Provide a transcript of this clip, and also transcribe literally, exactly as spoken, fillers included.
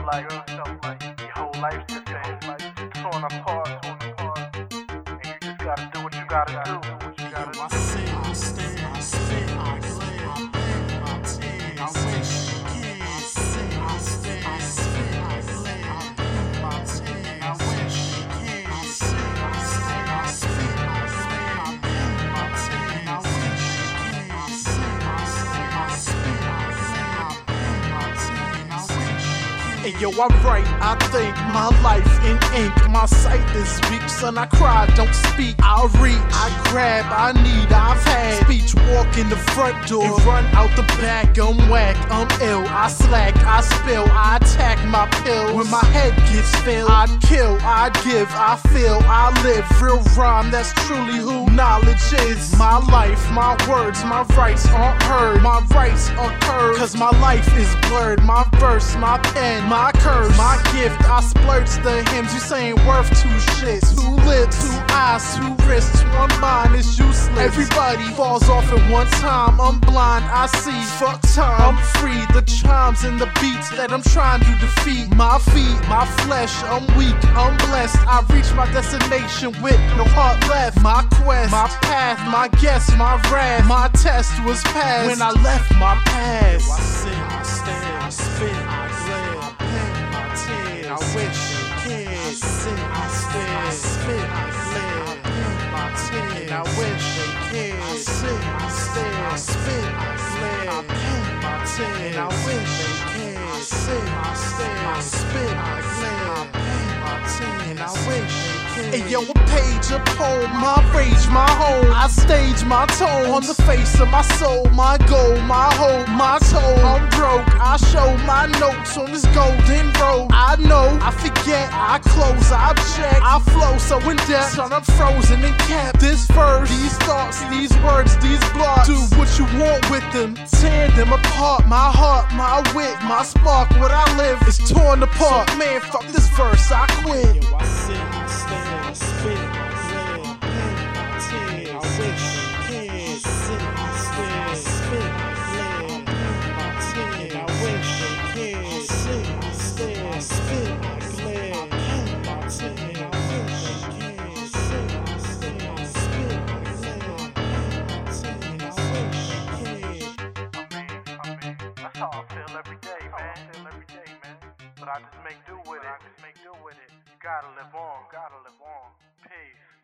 like, your whole life's just been like torn apart, torn apart, and you just gotta do what you gotta do. What you gotta do. I sit, I stay, I spit, I glare, I bend my tears. I wish kids. I sit, I stay, I spit, I glare, I bend my tears. I wish kids. I sit, I stay, I spit, I glare, I bend my tears. I wish kids. I sit, I stay, I spit, I glare, I bend my tears. I wish kids. Hey yo, I write, I think, my life in ink. My sight is weak, son, I cry, don't speak. I reach, I grab, I need, I've had speech. Walk in the front door and run out the back. I'm whack, I'm ill, I slack, I spill, I attack my pill. When my head gets filled, I'd kill, I'd give, I feel, I live. Real rhyme, that's truly who knowledge is. My life, my words, my rights aren't heard. My rights occur, cause my life is blurred. My verse, my pen, my curse, my gift. I splurge the hymns, you saying worth two shits. Two lips, two eyes, two wrists, one mind is useless. Everybody falls off at one time. I'm blind, I see, fuck time. I'm free, the chimes and the beats that I'm trying to defeat. My feet, my flesh, I'm weak, I'm blessed. I reach my destination with no heart left. My quest, my path, my guess, my wrath. My test was passed when I left my past. I sit, I stare, I spit, I glare, I pen my tears. I wish kids. I sit, I stare, I spit, I glare, I pen my tears. I wish they kids. I sit, I stare, I spit, I glare, I pen my tears. I wish they kids. I sit, I stare, I spit, I glare, I pen my tears. I wish they kids. Hey yo, a page, a poem, my rage, my home. I stage my tone on the face of my soul, my goal, my hope, my soul. I'm broke, I show my notes on this golden road. I know, I forget, I close, I check, I flow so in depth, son, I'm frozen and kept. This verse, these thoughts, these words, these blocks. Do what you want with them, tear them apart. My heart, my wit, my spark, what I live is torn apart. So, man, fuck this verse, I quit. Yo, I sit, I stare, I spit, I glare, I pen my tears. I wish kids. I sit, I stare, I spit, I glare, I pen my tears. I wish kids. I sit, I stare, I spit, I glare, I pen my tears. I wish kids. I sit, I stare, I spit, I glare, I pen my tears. I wish kids. I mean, I mean, that's how I feel every day, man. I feel every day, man. But I just make do with it. I just make do with it. You gotta live on. Gotta live on. Peace.